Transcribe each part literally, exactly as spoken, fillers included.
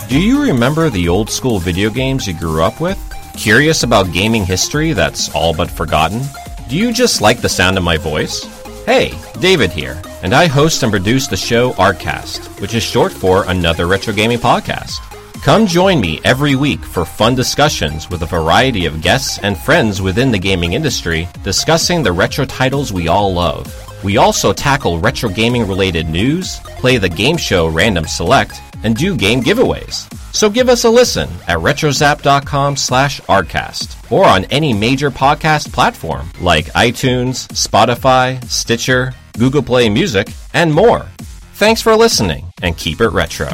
Do you remember the old school video games you grew up with? Curious about gaming history that's all but forgotten? Do you just like the sound of my voice? Hey, David here, and I host and produce the show Artcast, which is short for Another Retro Gaming Podcast. Come join me every week for fun discussions with a variety of guests and friends within the gaming industry, discussing the retro titles we all love. We also tackle retro gaming related news, play the game show Random Select, and do game giveaways. So give us a listen at retrozap.com slash artcast or on any major podcast platform like iTunes, Spotify, Stitcher, Google Play Music, and more. Thanks for listening, and keep it retro.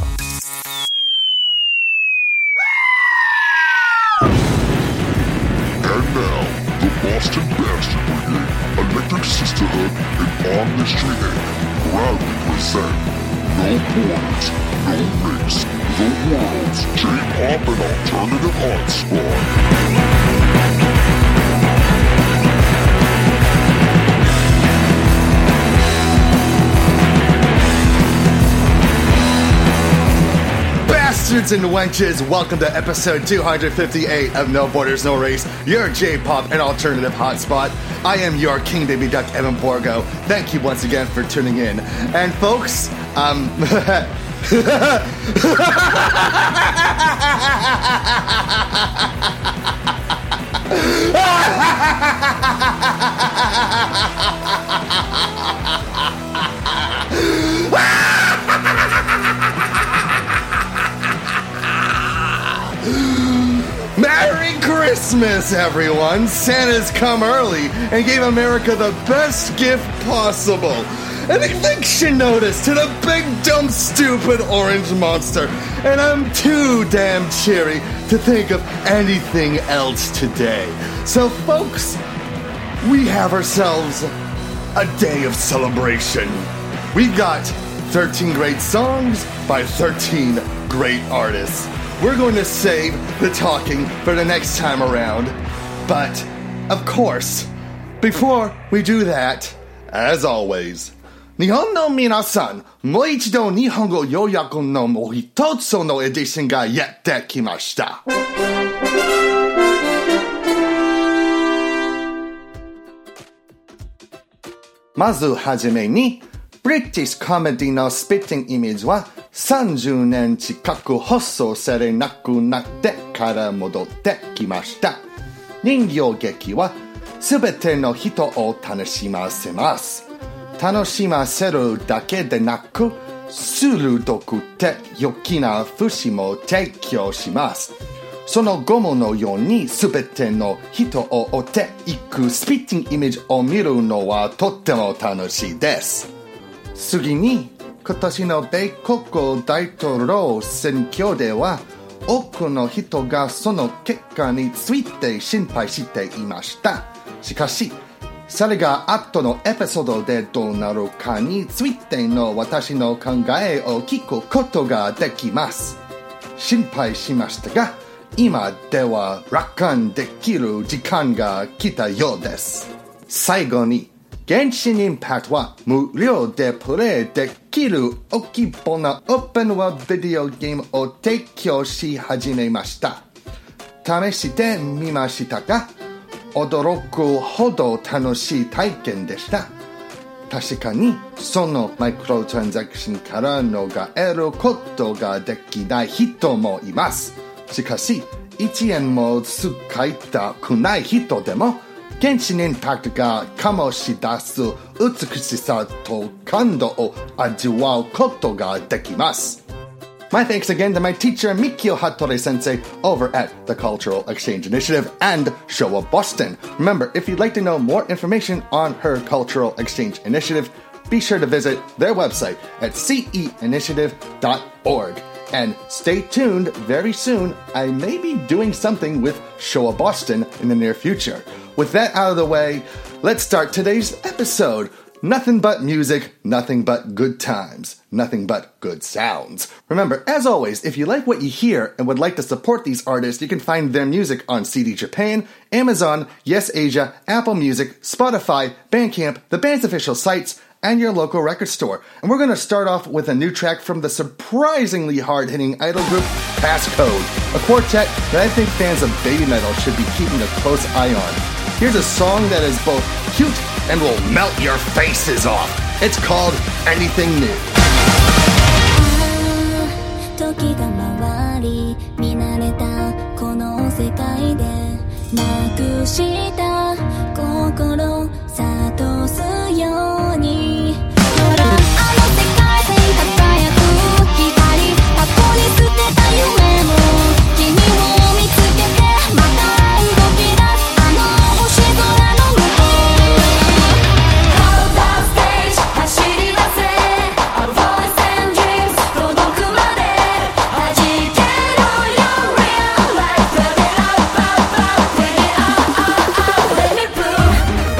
And now, the Boston Bastard Brigade, Electric Sisterhood, and On the Street Incorporated proudly present No Borders, No Mix, The World's J-Pop and Alternative Art Squad. Bastards and wenches, welcome to episode two hundred fifty-eight of No Borders, No Race, your J-Pop and alternative hotspot. I am your King Baby Duck, Evan Borgo. Thank you once again for tuning in. And folks, um... Merry Christmas, everyone! Santa's come early and gave America the best gift possible. An eviction notice to the big, dumb, stupid orange monster. And I'm too damn cheery to think of anything else today. So, folks, we have ourselves a day of celebration. We've got thirteen great songs by thirteen great artists. We're going to save the talking for the next time around. But, of course, before we do that, as always, 日本の皆さん、もう一度日本語予約のもう一つのエディションがやってきました。まずはじめに、ブリティッシュコメディのスピッティングイメージはさんじゅうねん近く放送されなくなってから戻ってきました。人形劇はすべての人を楽しませます。楽しませるだけでなく、鋭くて良きな節も提供します。そのゴムのようにすべての人を追っていくスピッティングイメージを見るのはとっても楽しいです。次に、今年の米国大統領選挙では、多くの人がその結果について心配していました。しかし、それが後のエピソードでどうなるかについての私の考えを聞くことができます。心配しましたが、今では楽観できる時間が来たようです。最後に、原神インパクトは無料でプレイできる大規模なオープンワールドビデオゲームを提供し始めました。試してみましたが、驚くほど楽しい体験でした。確かにそのマイクロトランザクションから逃れることができない人もいます。しかし、いちえんも使いたくない人でも、原神インパクトが醸し出す美しさと感動を味わうことができます。My thanks again to my teacher Mikio Hattori Sensei over at the Cultural Exchange Initiative and Showa Boston. Remember, if you'd like to know more information on her Cultural Exchange Initiative, be sure to visit their website at c e initiative dot org. And stay tuned, very soon I may be doing something with Showa Boston in the near future. With that out of the way, let's start today's episode. Nothing but music, nothing but good times, nothing but good sounds. Remember, as always, if you like what you hear and would like to support these artists, you can find their music on C D Japan, Amazon, Yes Asia, Apple Music, Spotify, Bandcamp, the band's official sites, and your local record store. And we're going to start off with a new track from the surprisingly hard-hitting idol group Passcode, a quartet that I think fans of baby metal should be keeping a close eye on. Here's a song that is both cute and will melt your faces off. It's called Anything New. 時が回り見慣れたこの世界でなくした心諭すようにほらあの世界線輝く光箱に捨てた夢も君を見つけてまた動き出すあの星空の向こう Hold that stage 走り出せ Our voice and dreams 届くまで弾けろ Your real life Let it out, out, out Let it out, out, out Let me prove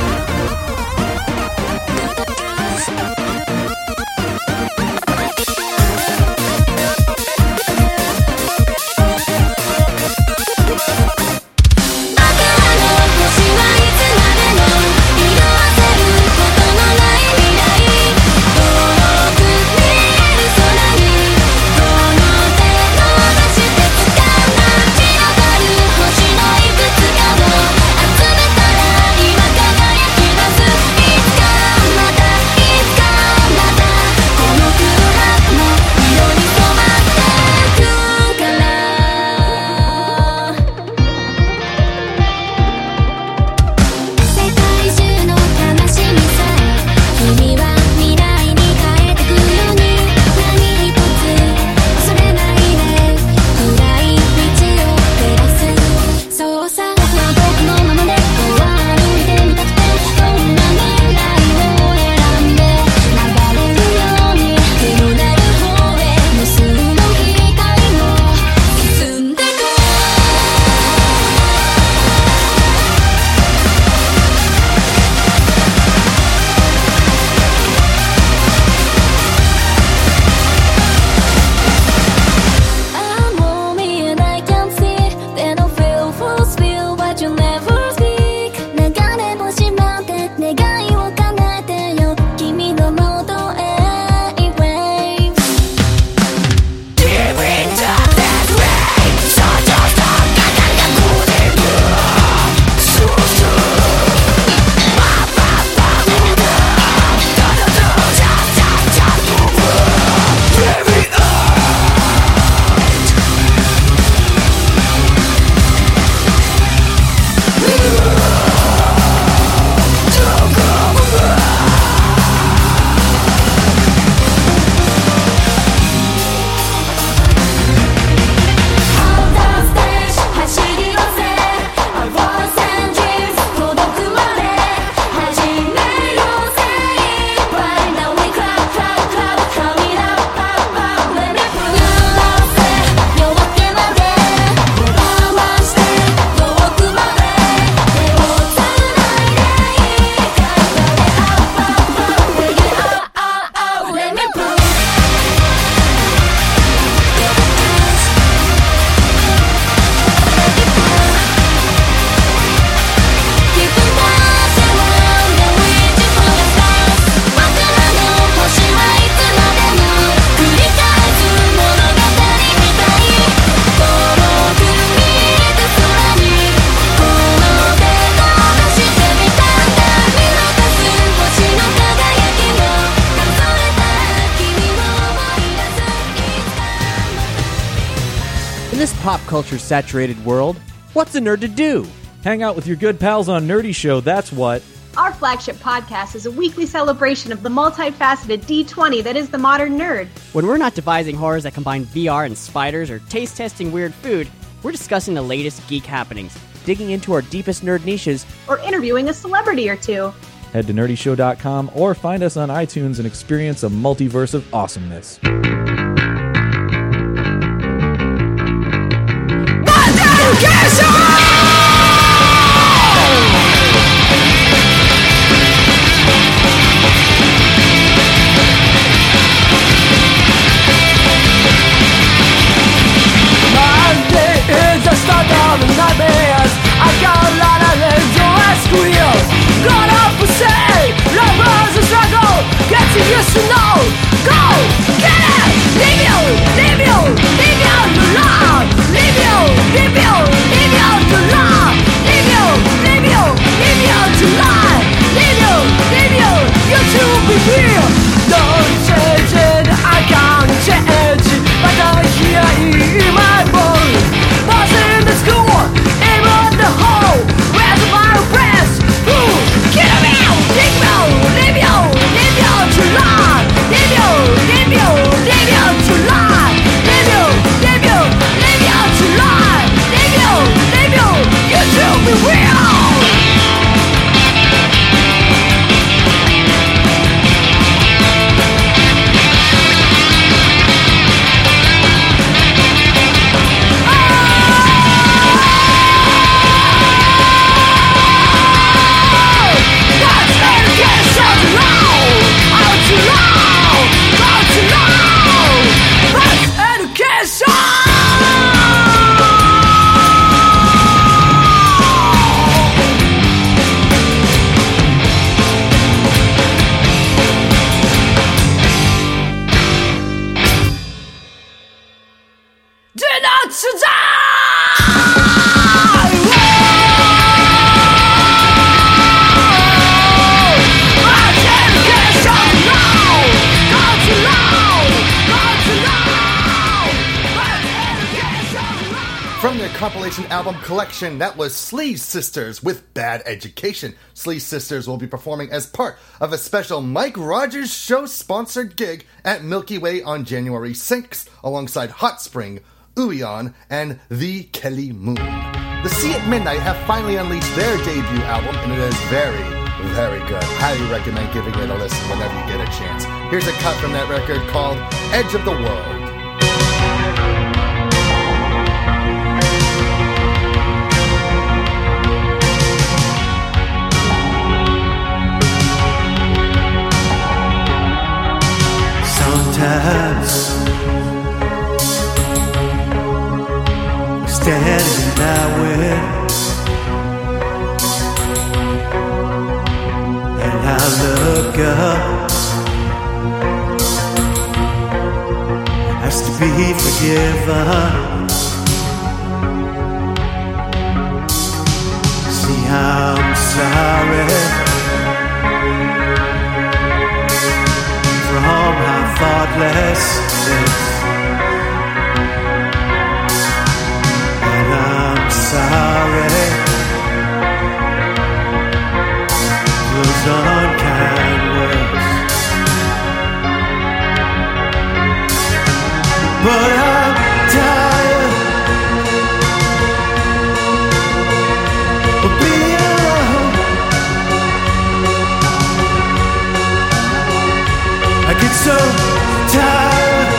Pop culture-saturated world, what's a nerd to do? Hang out with your good pals on Nerdy Show, that's what. Our flagship podcast is a weekly celebration of the multifaceted D twenty that is the modern nerd. When we're not devising horrors that combine V R and spiders or taste-testing weird food, we're discussing the latest geek happenings, Digging into our deepest nerd niches, or interviewing a celebrity or two. Head to nerdy show dot com or find us on iTunes and experience a multiverse of awesomeness. Yes or no? Go! Get it! From their compilation album collection, that was Sleaze Sisters with Bad Education. Sleaze Sisters will be performing as part of a special Mike Rogers Show sponsored gig at Milky Way on January sixth, alongside Hot Spring, Uion, and The Kelly Moon. The Sea at Midnight have finally unleashed their debut album, and it is very, very good. Highly recommend giving it a listen whenever you get a chance. Here's a cut from that record called Edge of the World. Sometimes I'm standing there with, and I look up, ask to be forgiven. See, I'm sorry from my thoughtlessness, and I'm sorry for those unkind words, but I'm tired of being alone. I get so tired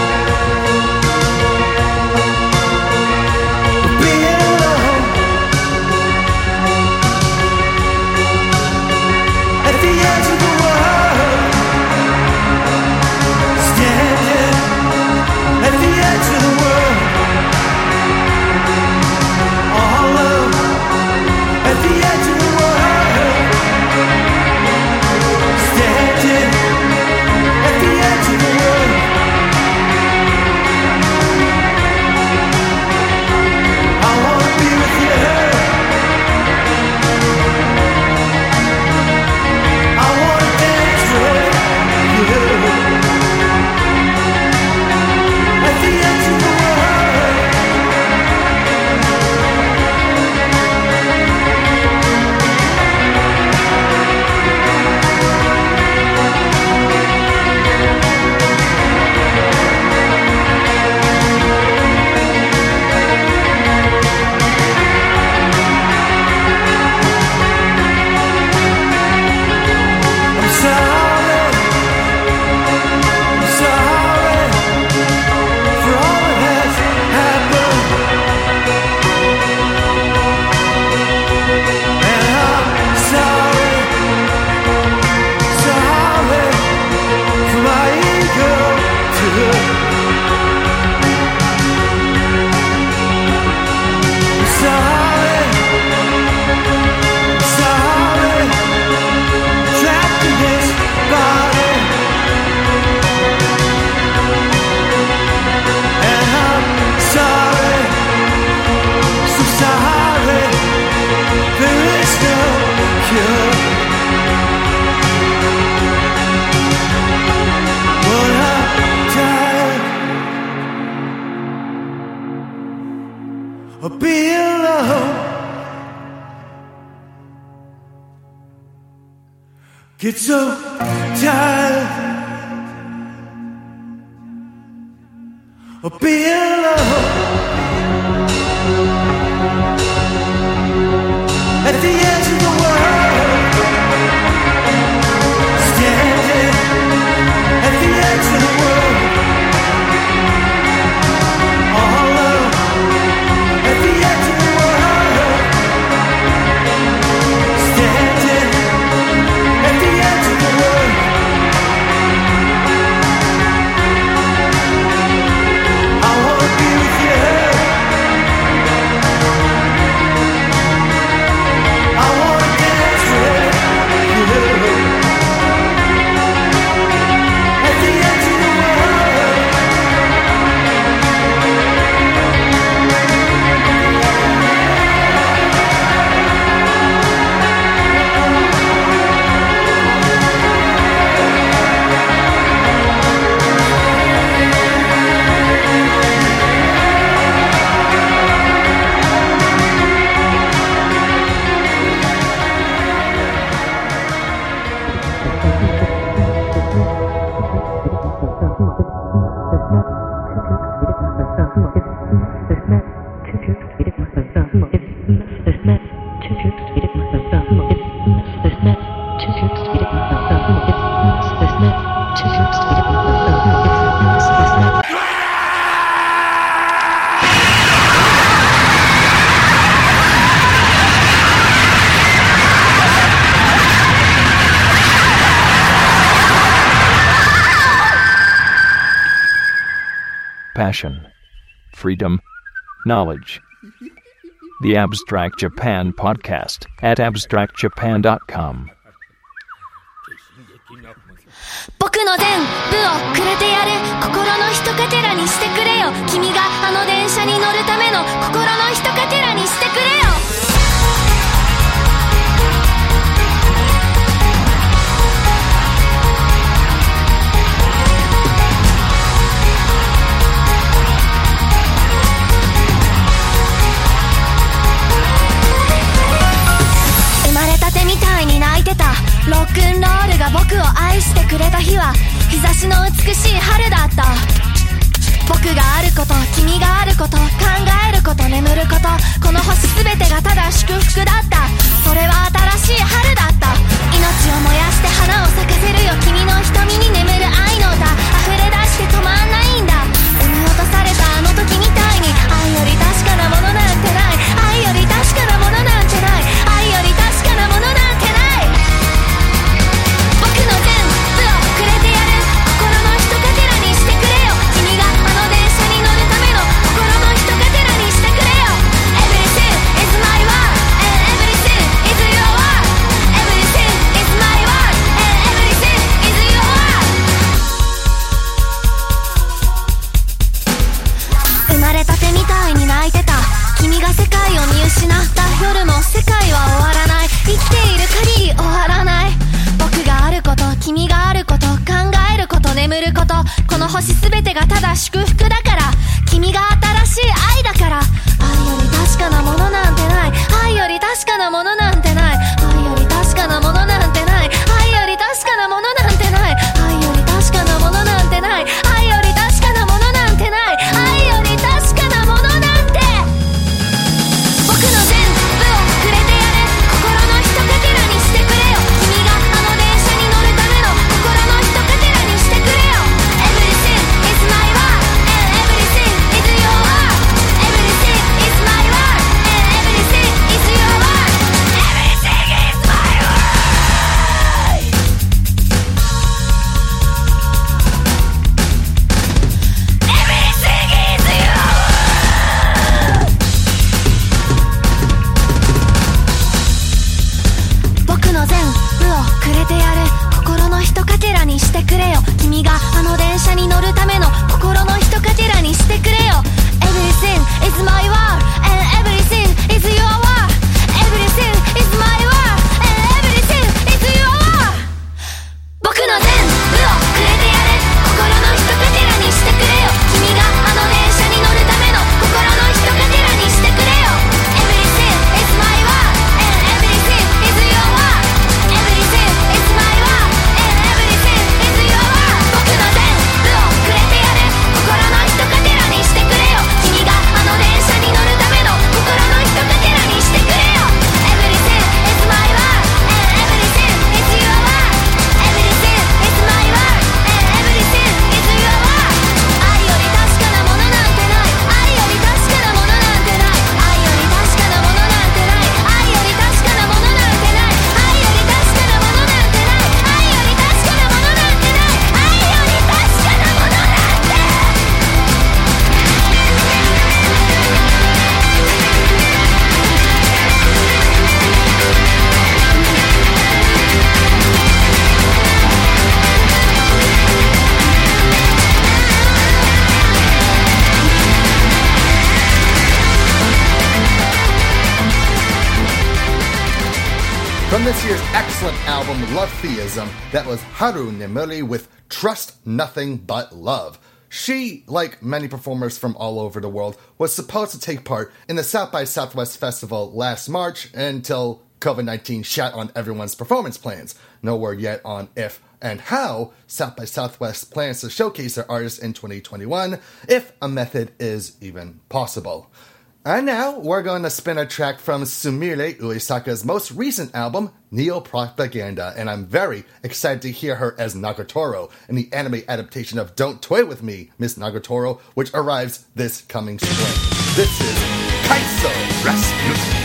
of being alone. At the edge of the world, standing at the edge of the world, all alone. At the edge of the world, standing at the edge of the world. I wanna be with you. I wanna dance with you. At the edge of the world. I'm sorry, I'm sorry for all that has happened, and I'm sorry, sorry for my ego too. I'm sorry, sorry, trapped in this body, and I'm sorry, so sorry, there is no cure. But I'm tired of being alone. Get so tired of being alone. At the edge of the world, standing at the edge of the world, all alone. At the edge of the world, standing at the edge of the world. I wanna be with you. Passion, freedom, knowledge. The Abstract Japan Podcast at abstract japan dot com. 僕の全部をくれてやる心のひとかけらにしてくれよ君があの電車に乗るための心のひとかけらにしてくれよ生まれたてみたいに泣いてたロックンロールが僕を愛してくれた日は日差しの美しい春だった僕があること君があること考えること眠ることこの星すべてがただ祝福だったそれは新しい春だった命を燃やして花を咲かせるよ君の瞳に眠る愛の歌溢れ出して止まんないんだ産み落とされたあの時みたいに愛より確かなものなんてない愛より確かなものなんてない愛より確かなものなんてない僕の全部をくれてやる心のひとかけらにしてくれよ君があの電車に乗るための心のひとかけらにしてくれよ Everything is my world and everything is your world Everything is my world and everything is your world 生まれたてみたいに泣いてた君が世界を見失った夜も世界は終わらない生きている限り終わらない僕があること君があること考えること眠ることこの星すべてがただ祝福だから君が新しい愛だから愛より確かなものなんてない愛より確かなものなんてない愛より確かなものなんてない愛より確かなものなんてない愛より確かなものなんてない愛より確かなものなんてない愛より確かなものなんて僕の全部をくれてやる心のひとかけらにしてくれよ君があの電車に乗るための心のひとかけらにしてくれよ Everything is my world and everything is your world Everything is my world and everything is your world Everything is my world Everything is your world 僕の全部をくれてやる心のひとかけらにしてくれよ君があの電車に乗るための心のひとかけらにしてくれよ Everything is my world and everything is your world Everything is my world and everything is your world 僕の全部をくれてやる心のひとかけらにしてくれよ君があの電車に乗るための心のひとかけらにしてくれよ Everything is my world and everything is your world Everything is my world and everything is your world 僕の全部をくれてやる心のひとかけらにしてくれよ君があの電車に乗るための心のひとかけらにしてくれよ Everything is my world and everything is your world Everything is my world and everything is your world 愛より確かなものなんてない愛より確かなものなんてない愛より確かなものなんてない愛より確かなものなんてない愛より確かなものなんてない愛より確かなものなんてない愛より確かなものなんて From this year's excellent album Love Theism, that was Haru Nemuri with Trust Nothing But Love. She, like many performers from all over the world, was supposed to take part in the South by Southwest Festival last March until covid nineteen shat on everyone's performance plans. No word yet on if and how South by Southwest plans to showcase their artists in twenty twenty-one, if a method is even possible. And now, we're going to spin a track from Sumire Uesaka's most recent album, Neo Propaganda, and I'm very excited to hear her as Nagatoro in the anime adaptation of Don't Toy With Me, Miss Nagatoro, which arrives this coming spring. This is Kaiso Rasputin.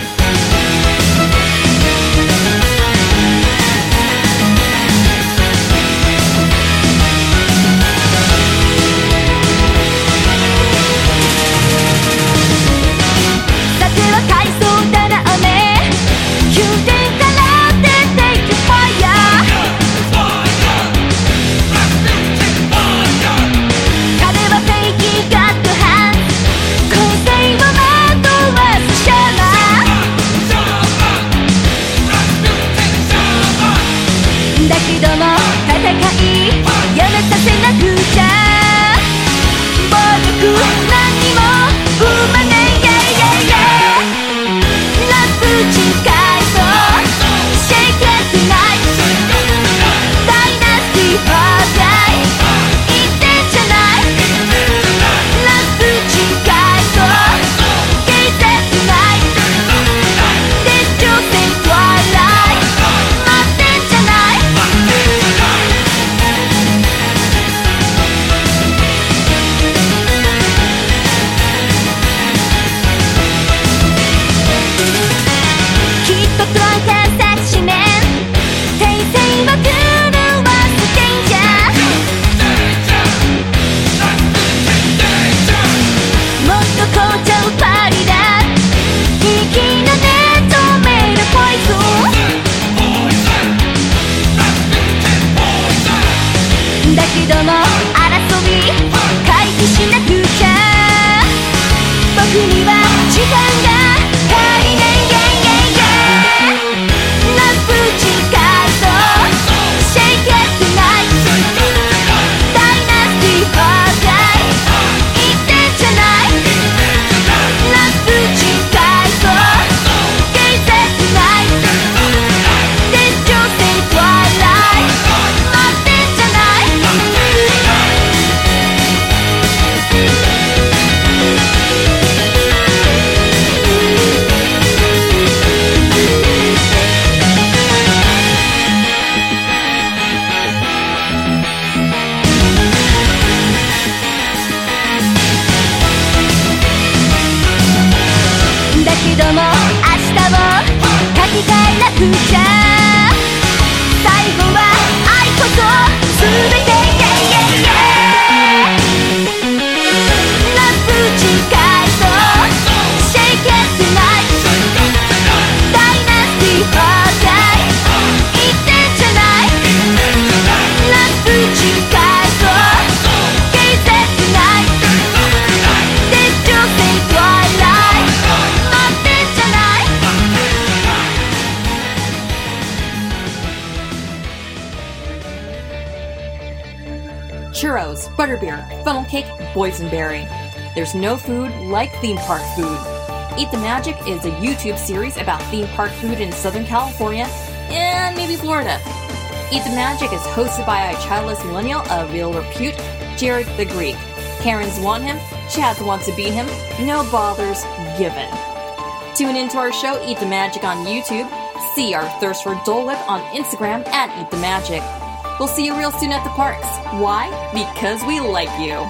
churros, butterbeer, funnel cake, boysenberry. There's no food like theme park food. Eat the Magic is a YouTube series about theme park food in Southern California and maybe Florida. Eat the Magic is hosted by a childless millennial of real repute, Jared the Greek. Karens want him, Chads want to beat him, no bothers given. Tune into our show Eat the Magic on YouTube. See our Thirst for Dole Whip on Instagram at Eat the Magic. We'll see you real soon at the parks. Why? Because we like you.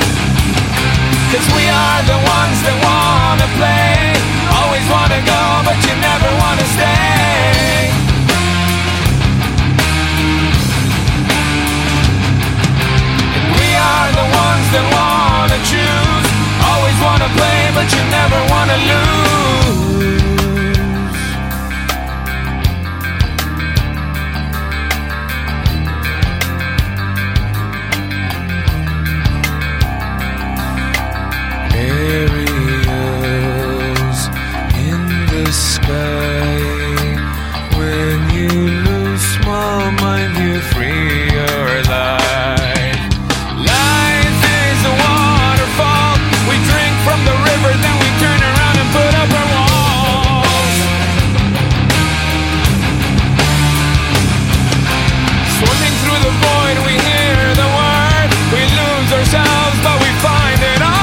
Cause we are the ones that wanna play, always wanna go, but but you never wanna stay. And we are the ones that wanna choose, always wanna play, but you never wanna lose. Aerials in the sky. When you lose small mind, you free your life. Life is a waterfall. We drink from the river, then we turn around and put up our walls. Swimming through the void, we hear the word. We lose ourselves, but we find it all.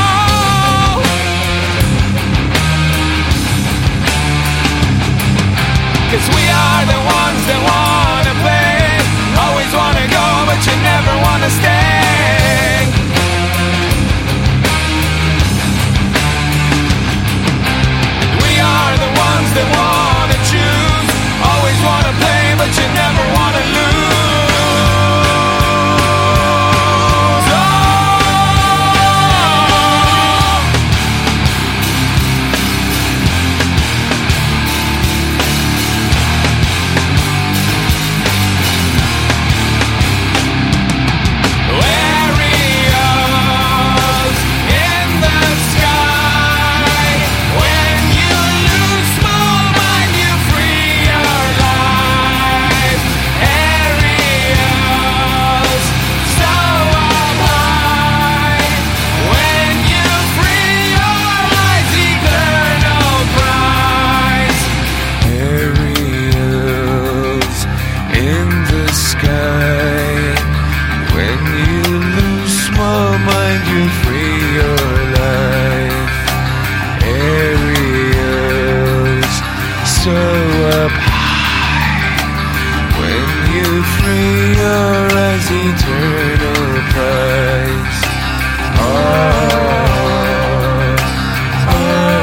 Cause we are the ones that wanna play, always wanna go, but you never wanna stay. We are the ones that wanna choose, always wanna play, but you never wanna lose. Aerials in the sky. When you lose small mind, you free your life. Aerials so up high. When you free your life's eternal prize. Aerials in the sky. When you lose small mind, you free your life. Aerials so up high. When you free your eyes, eternal prize. Oh, oh,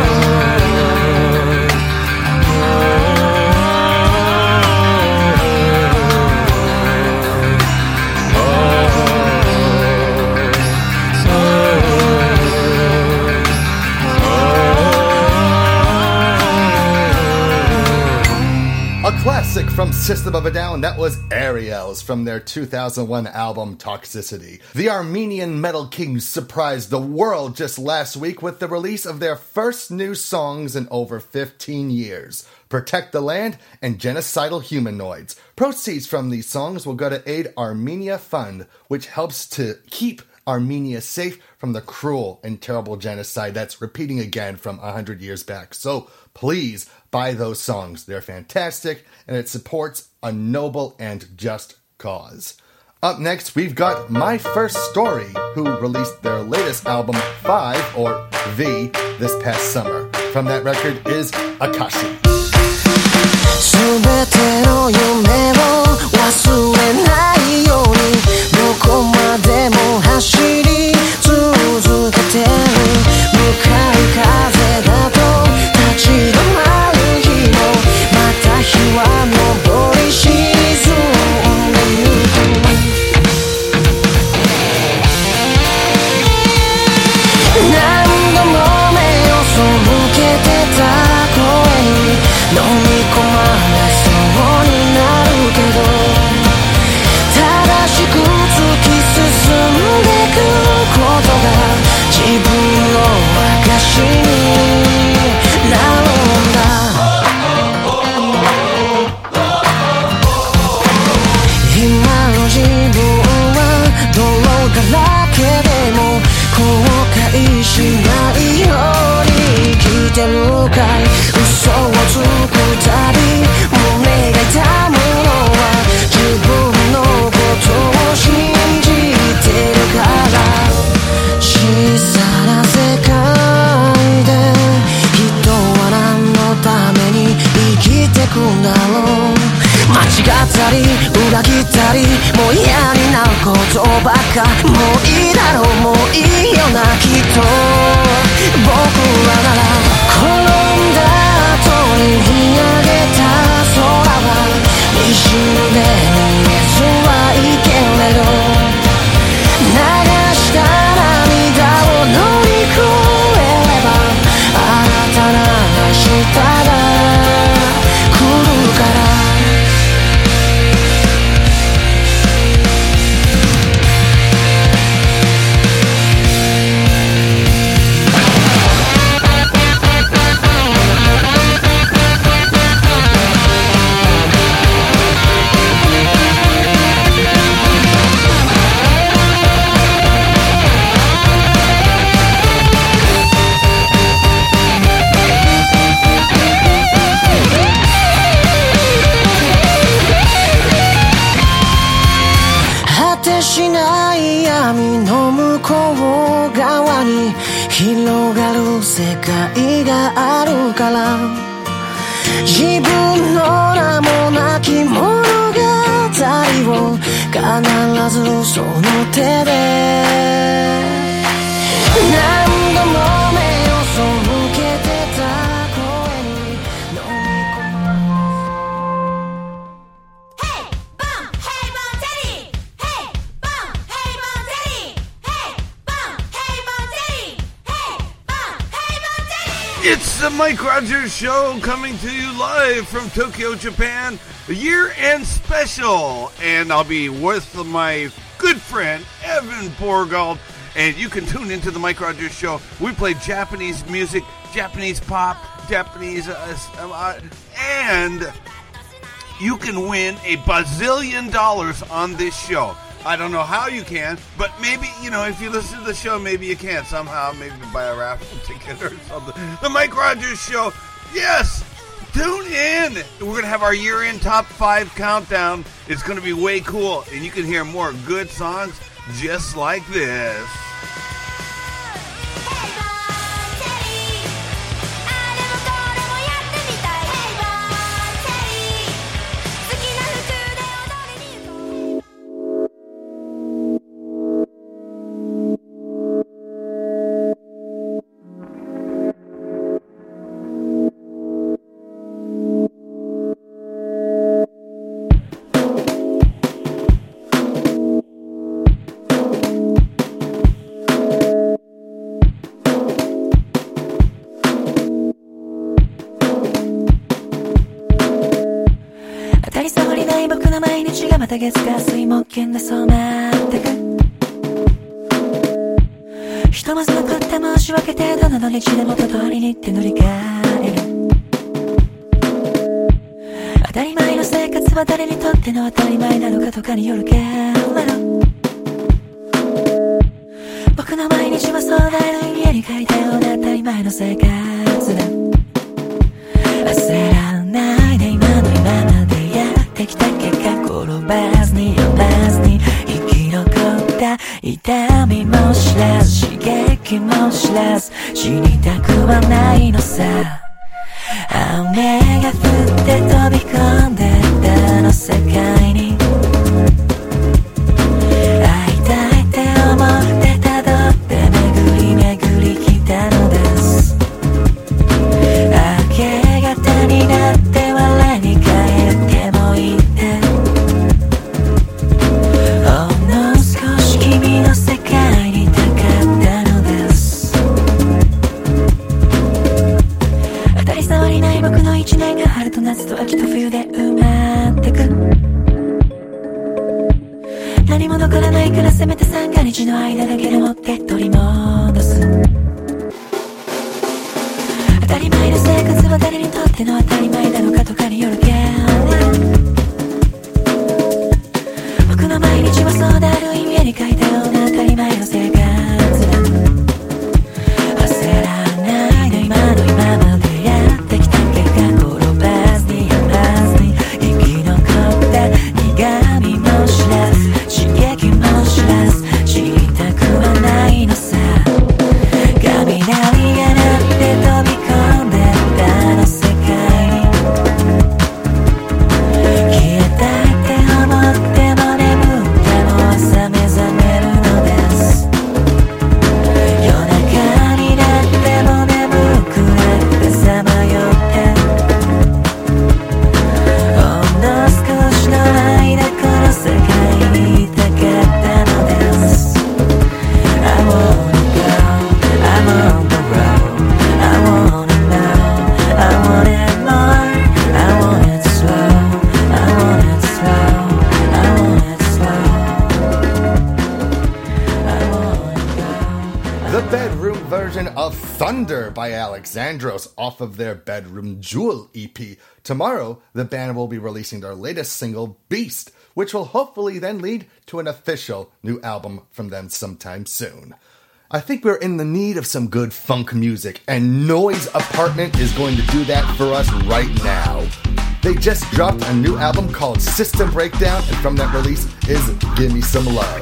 A classic from System of a Down, that was Aerials from their two thousand one album Toxicity. The Armenian Metal Kings surprised the world just last week with the release of their first new songs in over fifteen years, Protect the Land and Genocidal Humanoids. Proceeds from these songs will go to aid Armenia Fund, which helps to keep Armenia safe from the cruel and terrible genocide that's repeating again from one hundred years back. So please buy those songs. They're fantastic, and it supports a noble and just cause. Up next, we've got My First Story, who released their latest album, Five, or V, this past summer. From that record is Akashi. 全ての夢を忘れないようにどこまでも走り続けてる向かい風だと立ち止まる日もまた日は昇り沈んでゆく何度も目を背けてた声に飲み込まれそうになるけど正しく突き進んでくことが自分の証になるんだ今の自分は泥だらけでも後悔しないように生きてるかい嘘をつくたび胸が痛むのは自分のことを信じてるから小さな世界で人は何のために生きてくんだろう間違ったり裏切ったりもう嫌になることばっかもういいだろうもういいよなきっと僕らなら転んだ後に It's the Mike Rogers Show coming to you live from Tokyo, Japan, a year-end special. And I'll be with my good friend, Evan Borgold. And you can tune into the Mike Rogers Show. We play Japanese music, Japanese pop, Japanese... Uh, uh, and you can win a bazillion dollars on this show. I don't know how you can, but maybe, you know, if you listen to the show, maybe you can somehow, maybe buy a raffle ticket or something. The Mike Rogers Show, yes, tune in. We're going to have our year-end top five countdown. It's going to be way cool, and you can hear more good songs just like this. また月火水木金でそうなってくひとまず残って申し訳程度の土日で元通りにって乗り換える当たり前の生活は誰にとっての当たり前なのかとかによるけれど僕の毎日は壮大な家に帰ったような当たり前の生活だ焦らないで今の今までやってきた結果転ばずに読まずに生き残った痛みも知らず刺激も知らず死にたくはないのさ雨が降って飛び込んでったの世界に会いたいって思ってたどって巡り巡り来たのです明け方になって笑いに帰ってもいいってほんの少し君の世界にいたかったのです当たり障りない僕の一年が春と夏と秋と冬で埋まってく何も残らないからせめて三が日の間だけでもって取り戻す当たり前の生活は誰にとっての当たり前なのかとかによるけど僕の毎日はそうなる家に書いたような当たり前の生活だ焦らないで今の今までやってきた結果転ばずにやまずに生き残った苦みも知らず刺激も知らず知りたくはないのさ雷が鳴って飛び込んでったの世界に消えたいって思っても眠っても忘 version of Thunder by Alexandros off of their Bedroom Jewel E P. Tomorrow, the band will be releasing their latest single, Beast, which will hopefully then lead to an official new album from them sometime soon. I think we're in the need of some good funk music, and Noise Apartment is going to do that for us right now. They just dropped a new album called System Breakdown, and from that release is Give Me Some Love.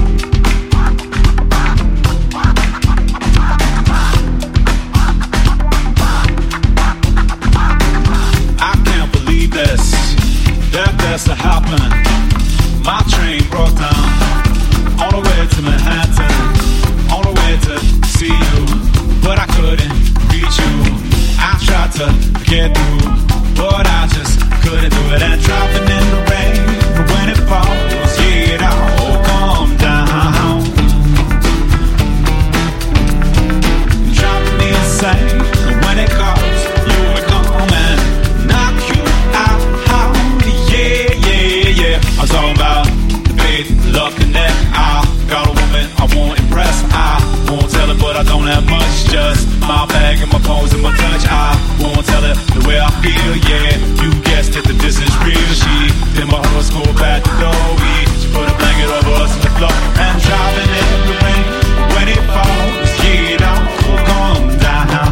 I can't believe this, that this happened. My train broke down, on the way to Manhattan, on the way to see you, but I couldn't reach you. I tried to get through, but I just couldn't do it. And dropping in the rain, when it falls, yeah, it all come down. Dropping me insane, when it calls, you will come and knock you out. Yeah, yeah, yeah. I'm talking about faith, luck, and that. I got a woman I won't impress. I won't tell her, but I don't have much. Just my bag and my pose and my touch. I won't tell her the way I feel. Yeah, you guessed it, that this is real. She did my horoscope at the doorway. She put a blanket over us on the floor and driving in the rain. When it falls, yeah, it all come down.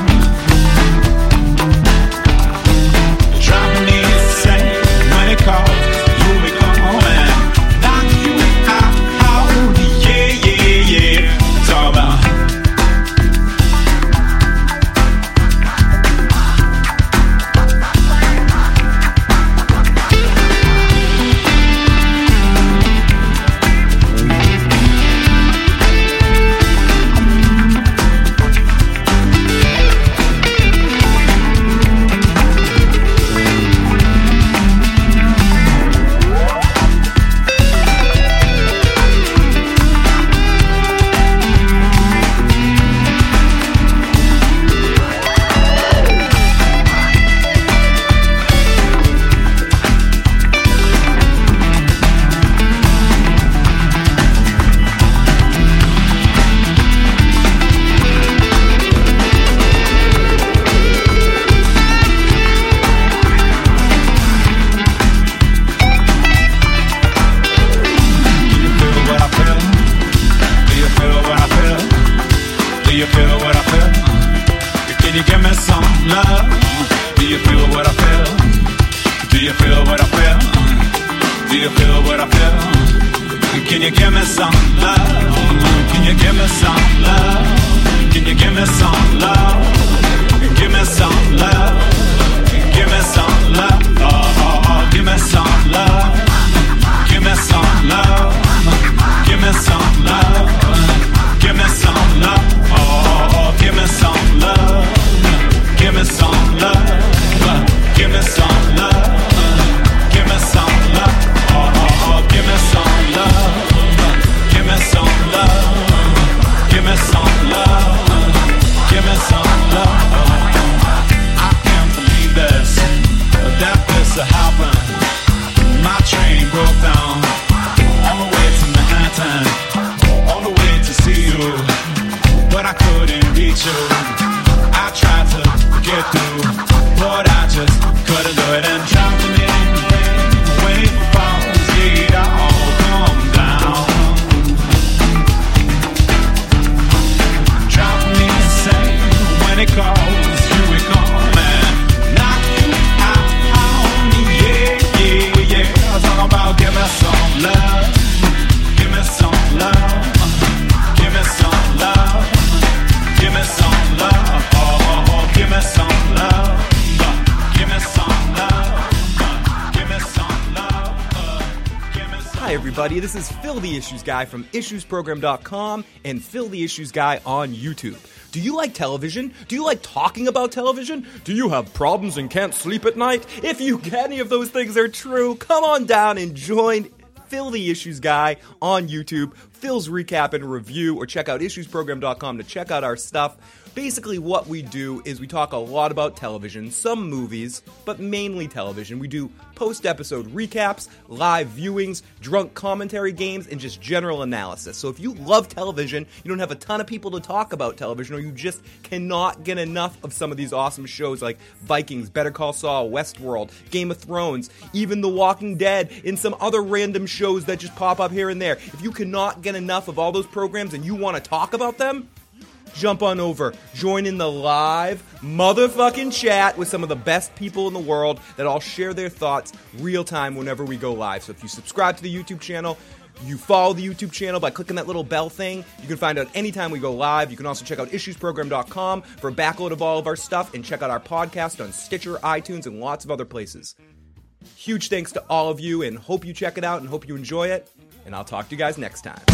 Driving me insane when it calls. You will come and knock you out. Yeah, yeah, yeah. Talk about. This is Phil the Issues Guy from issues program dot com and Phil the Issues Guy on YouTube. Do you like television? Do you like talking about television? Do you have problems and can't sleep at night? If you any of those things are true, come on down and join Phil the Issues Guy on YouTube Phil's Recap and Review, or check out issues program dot com to check out our stuff. Basically, what we do is we talk a lot about television, some movies, but mainly television. We do post-episode recaps, live viewings, drunk commentary games, and just general analysis. So if you love television, you don't have a ton of people to talk about television, or you just cannot get enough of some of these awesome shows like Vikings, Better Call Saul, Westworld, Game of Thrones, even The Walking Dead, and some other random shows that just pop up here and there. If you cannot get enough of all those programs and you want to talk about them, jump on over, join in the live motherfucking chat with some of the best people in the world that all share their thoughts real time whenever we go live. So if you subscribe to the YouTube channel, you follow the YouTube channel by clicking that little bell thing, you can find out anytime we go live. You can also check out issues program dot com for a backload of all of our stuff, and check out our podcast on Stitcher, iTunes, and lots of other places. Huge thanks to all of you, and hope you check it out and hope you enjoy it, and I'll talk to you guys next time.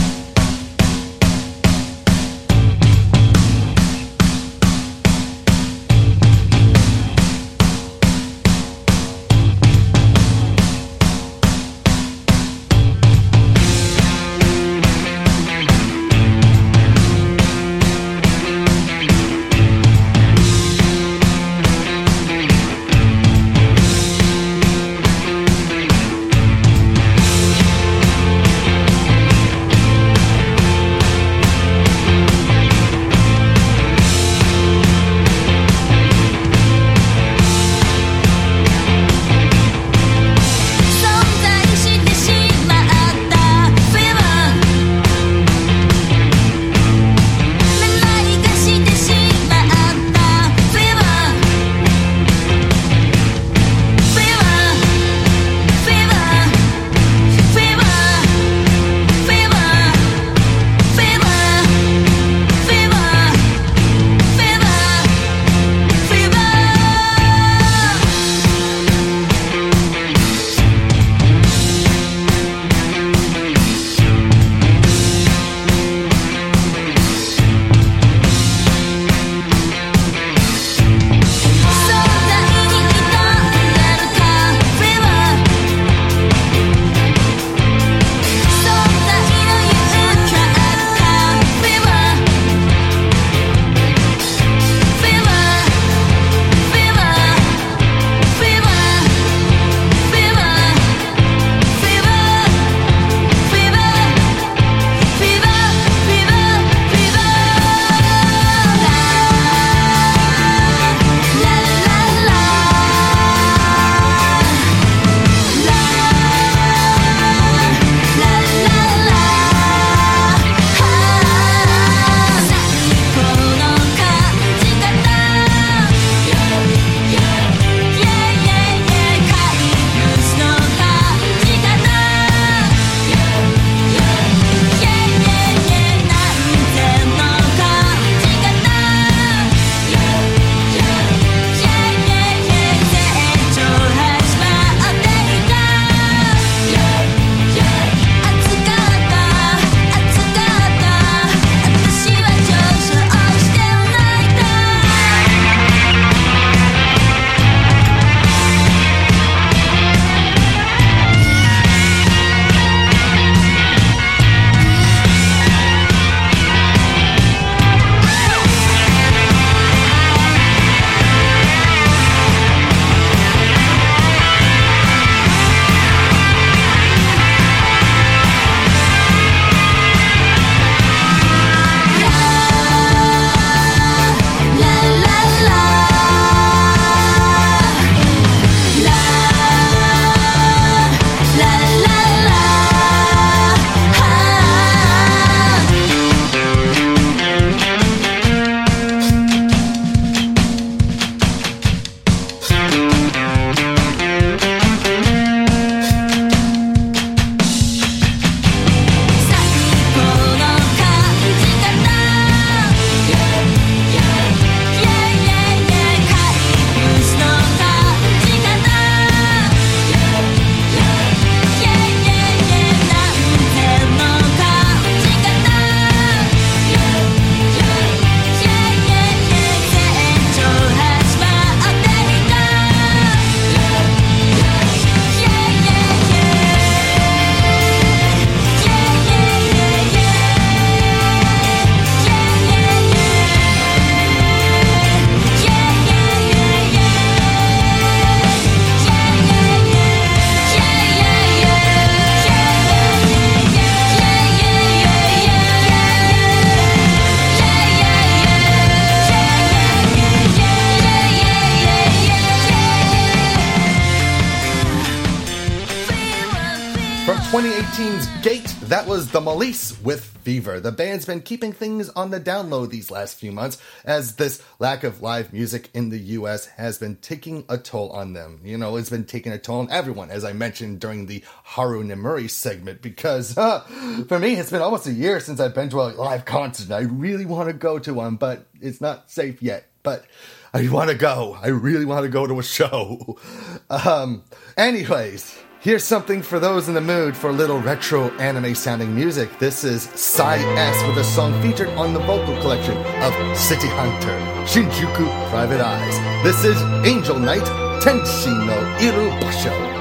twenty eighteen's Gate, that was The Malice with Fever. The band's been keeping things on the down low these last few months, as this lack of live music in the U S has been taking a toll on them. You know, it's been taking a toll on everyone, as I mentioned during the Haru Nemuri segment, because uh, for me, it's been almost a year since I've been to a live concert, and I really want to go to one, but it's not safe yet. But I want to go. I really want to go to a show. Um, anyways, here's something for those in the mood for a little retro anime-sounding music. This is Psy S with a song featured on the vocal collection of City Hunter, Shinjuku Private Eyes. This is Angel Knight, Tenshi no Iru Basho.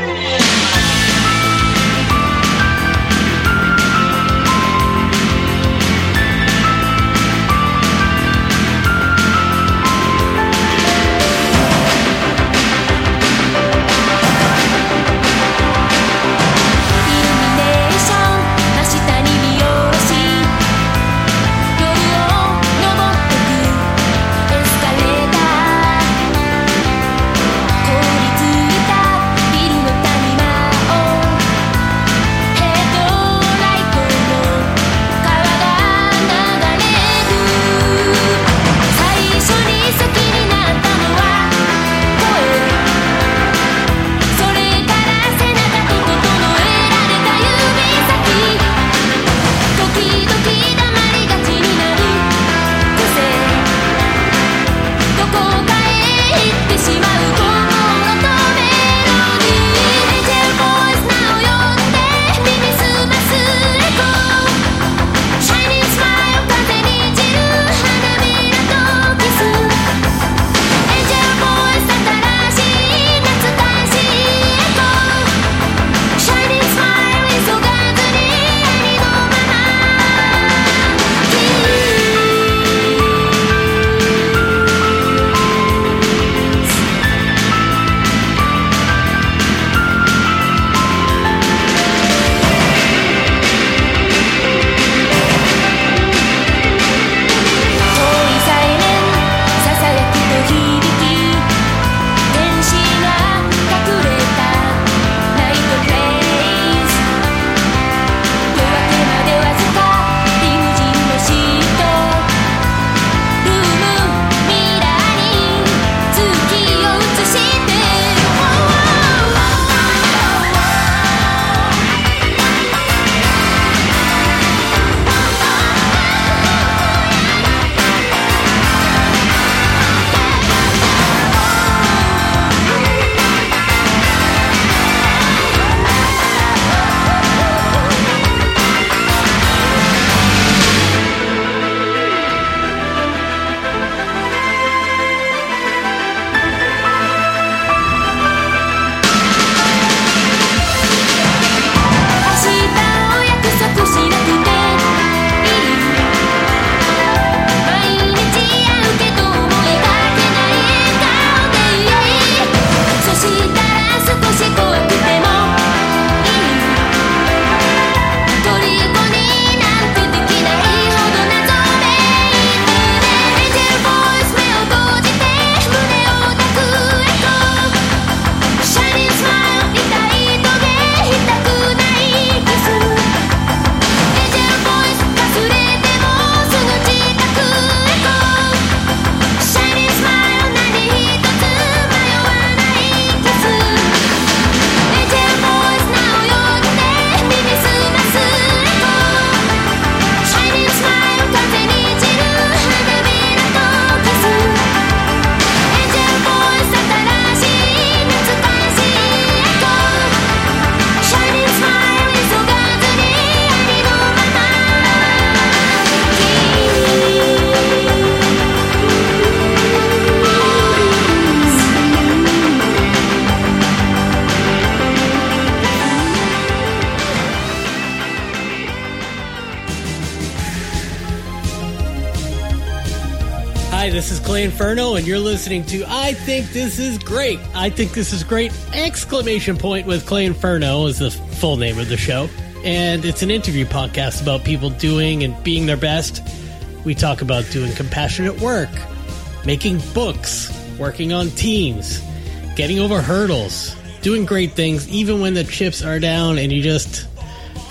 Hi, this is Clay Inferno, and you're listening to I Think This Is Great. I Think This Is Great! Exclamation point with Clay Inferno is the full name of the show. And it's an interview podcast about people doing and being their best. We talk about doing compassionate work, making books, working on teams, getting over hurdles, doing great things even when the chips are down and you just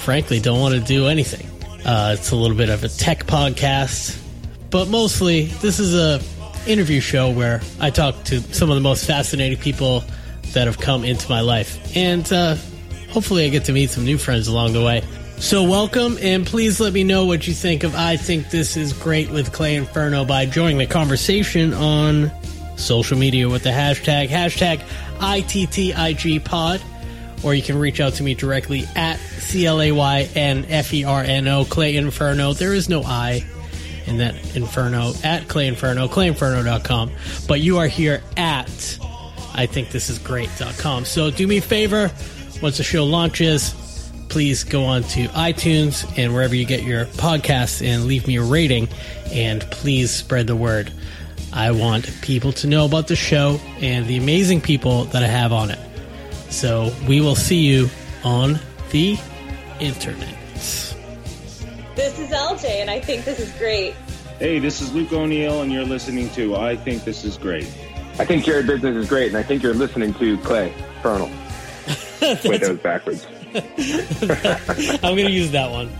frankly don't want to do anything. Uh, it's a little bit of a tech podcast, but mostly this is a interview show where I talk to some of the most fascinating people that have come into my life. And uh, hopefully I get to meet some new friends along the way. So welcome, and please let me know what you think of I Think This Is Great with Clay Inferno by joining the conversation on social media with the hashtag, hashtag I T T I G pod, or you can reach out to me directly at C L A Y N F E R N O, Clay Inferno. There is no I in that Inferno, at Clay Inferno, clay inferno dot com. But you are here at I think this is great dot com. So do me a favor, once the show launches, please go on to iTunes and wherever you get your podcasts and leave me a rating, and please spread the word. I want people to know about the show and the amazing people that I have on it. So we will see you on the internet. This is L J, and I think this is great. Hey, this is Luke O'Neill, and you're listening to I Think This Is Great. I think your business is great, and I think you're listening to Clay Infernal. Wait, that was backwards. I'm going to use that one.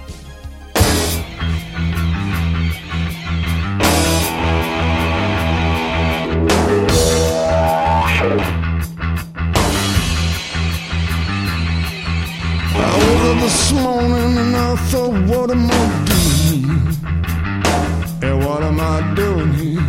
I woke up this morning and I thought, what am I doing? And what am I doing here?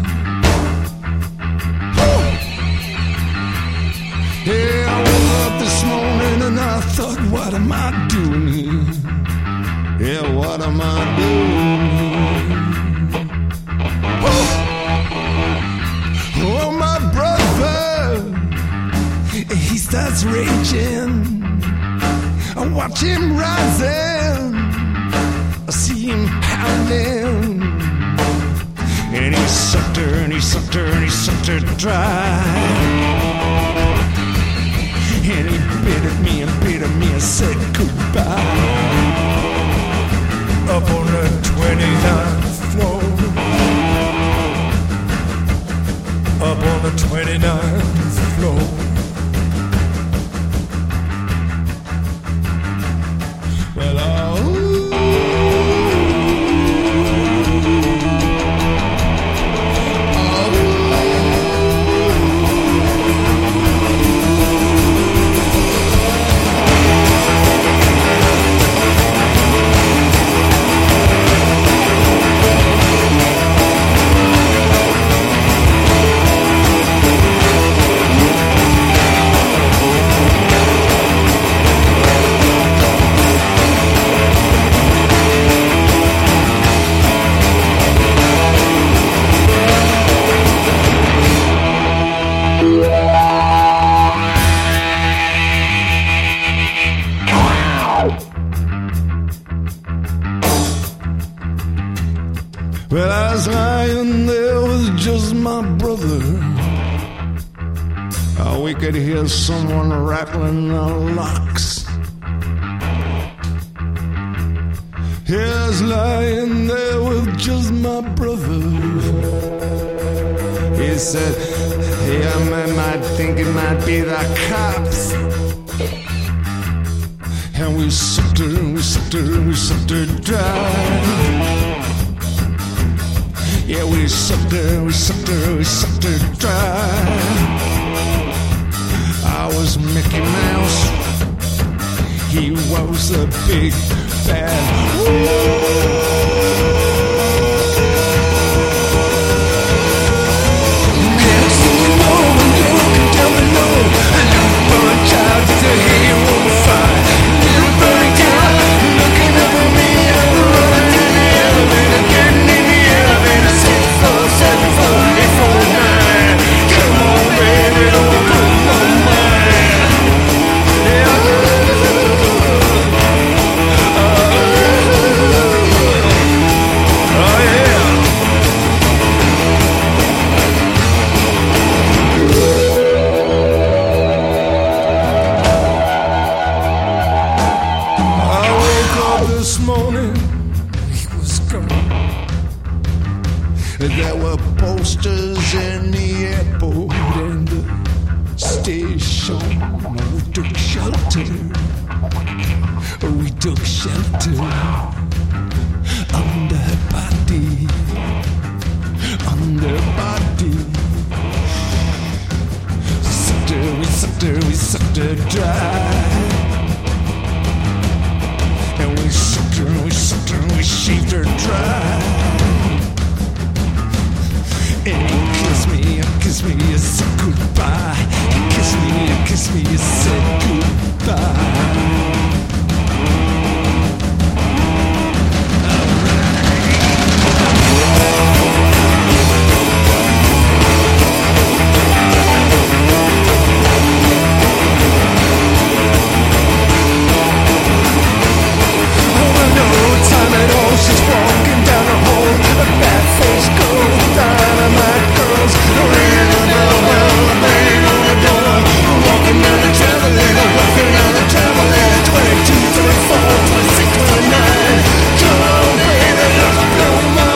Yeah, I woke up this morning and I thought, what am I doing here? Yeah, what am I doing here? Oh, oh my brother, he starts raging. I watch him rising, I see him pounding, and he sucked her, and he sucked her, and he sucked her dry. And he bit at me and bit at me and said goodbye. Up on the twenty-ninth floor, up on the twenty-ninth floor. Well, oh. Well, I was lying there with just my brother. Oh, we could hear someone rattling the locks. Yeah, I was lying there with just my brother. He said, yeah, man, I think it might be the cops. And we sucked her, and we sucked her, and we sucked her dry. Yeah, we sucked her, we sucked her, we sucked her dry. I was Mickey Mouse, he was a big bad wolf. Yes, you know, you can tell me no. A newborn child is a hero fight. Little birdie girl, looking up at me, I'm running to the elevator, getting in the elevator. Seven, four, eight, four, nine. Come on, baby, don't blow my mind. Yeah. Oh, yeah. I woke up this morning, he was gone. There were posters in the airport and the station, no shelter. We took shelter under her body, under her body. Sucked her, we sucked her, we sucked her dry. And we sucked her, we sucked her, we shaved her dry. And you kissed me, you kissed me, you said goodbye. You kissed me, you kissed me, you said goodbye. She's walking down the hall, a bad face girl, dynamite girls, ringing the bell, bell, banging on the door, walking down the traveling, walking down the traveling, twenty-two, twenty-four, twenty-six, twenty-nine, come on baby, just blow my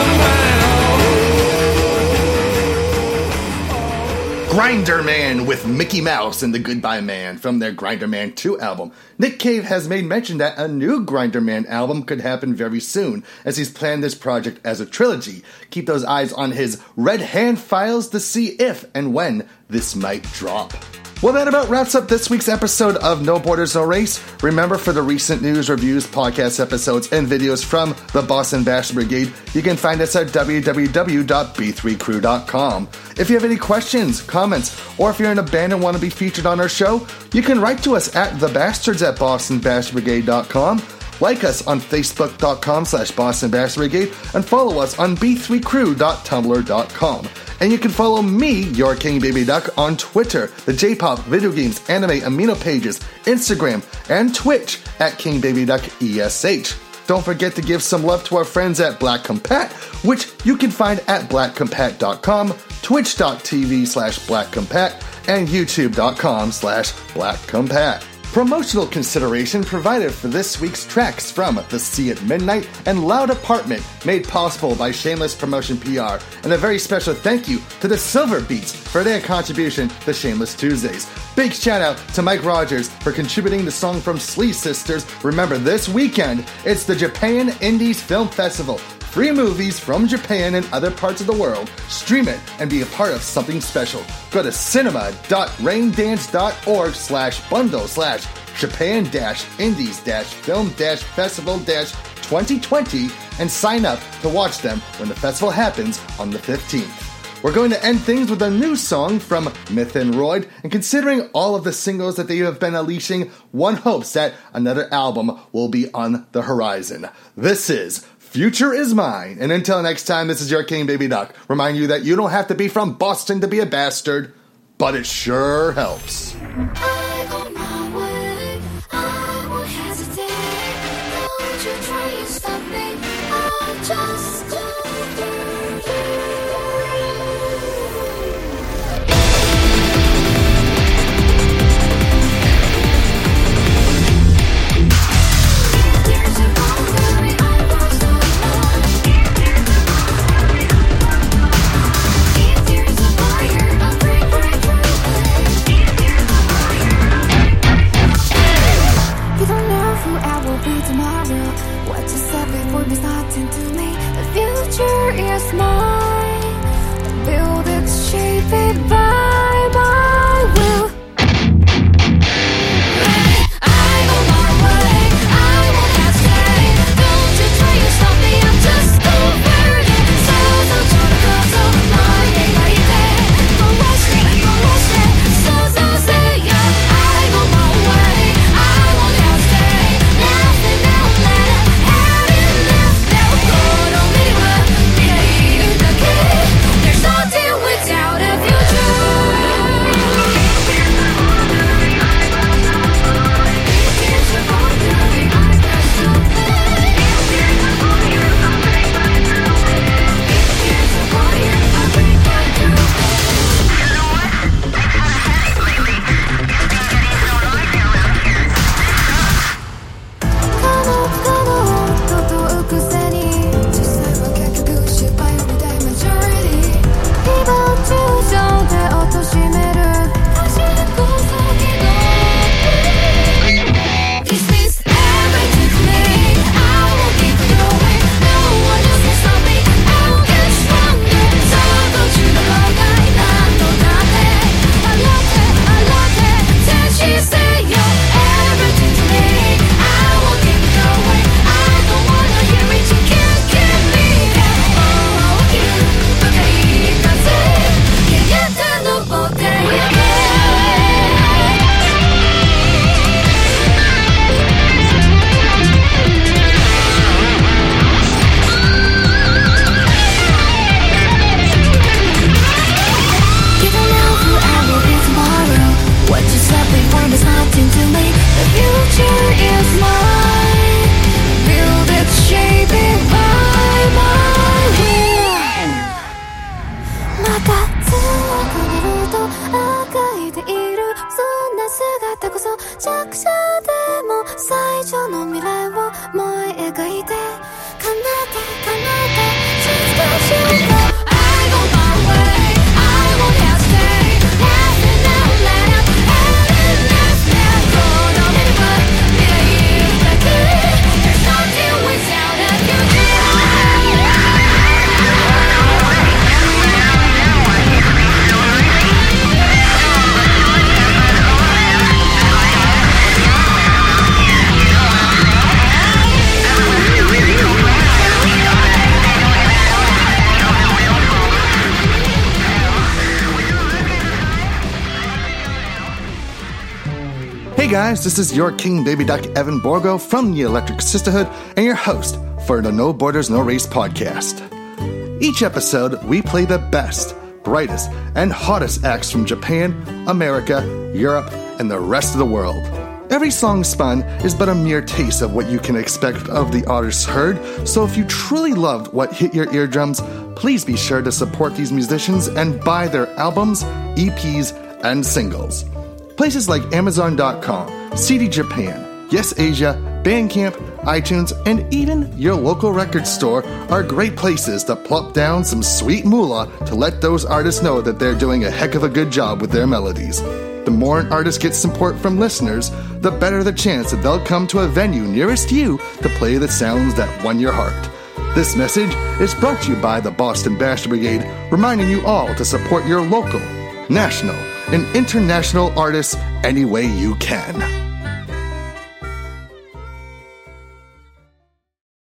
mind. Grinder Man with Mickey Mouse and the Goodbye Man from their Grinder Man two album. Nick Cave has made mention that a new Grinder Man album could happen very soon, as he's planned this project as a trilogy. Keep those eyes on his Red Hand files to see if and when this might drop. Well, that about wraps up this week's episode of No Borders, No Race. Remember, for the recent news, reviews, podcast episodes, and videos from the Boston Bastard Brigade, you can find us at w w w dot b three crew dot com. If you have any questions, comments, or if you're in a band and want to be featured on our show, you can write to us at thebastards at boston bastard brigade dot com. Like us on facebook dot com slash Boston Bastard Brigade, and follow us on b three crew dot tumblr dot com. And you can follow me, your King Baby Duck, on Twitter, the J-pop, video games, anime, amino pages, Instagram, and Twitch at King Baby Duck E S H. Don't forget to give some love to our friends at Black Compat, which you can find at black compat dot com, twitch dot t v slash black compat, and youtube dot com slash black compat. Promotional consideration provided for this week's tracks from The Sea at Midnight and Loud Apartment, made possible by Shameless Promotion P R. And a very special thank you to the Silver Beats for their contribution to Shameless Tuesdays. Big shout out to Mike Rogers for contributing the song from Slee Sisters. Remember, this weekend, it's the Japan Indies Film Festival. Free movies from Japan and other parts of the world. Stream it and be a part of something special. Go to cinema dot raindance dot org slash bundle slash Japan dash indies dash film dash festival dash twenty twenty and sign up to watch them when the festival happens on the fifteenth. We're going to end things with a new song from Myth and Royd, and considering all of the singles that they have been unleashing, one hopes that another album will be on the horizon. This is Future Is Mine, and until next time, this is your King Baby Duck. Remind you that you don't have to be from Boston to be a bastard, but it sure helps. I go my way, I won't hesitate. Don't you try and stop me, I'll just go through you. There's a boundary I was not on. If there's a fire, I'll break right through it. You don't know who I will be tomorrow. What you said before means nothing to me. The future is mine. Build it, shape it by my will. I go my way, I won't hesitate. Don't you try and stop me, I'm just over it. So, so, so, so, so, my day, my day. Go watch it, go watch it. So, so, say, yeah. I go my way, I won't hesitate. Nothing out there, had enough. Now go to me, but there's nothing without a future. guys, this is your King Baby Duck Evan Borgo from the Electric Sisterhood and your host for the No Borders, No Race podcast. Each episode, we play the best, brightest, and hottest acts from Japan, America, Europe, and the rest of the world. Every song spun is but a mere taste of what you can expect of the artists heard, so if you truly loved what hit your eardrums, please be sure to support these musicians and buy their albums, E Ps, and singles. Places like Amazon dot com, C D Japan, Yes Asia, Bandcamp, iTunes, and even your local record store are great places to plop down some sweet moolah to let those artists know that they're doing a heck of a good job with their melodies. The more an artist gets support from listeners, the better the chance that they'll come to a venue nearest you to play the sounds that won your heart. This message is brought to you by the Boston Bastard Brigade, reminding you all to support your local, national, and international artists any way you can.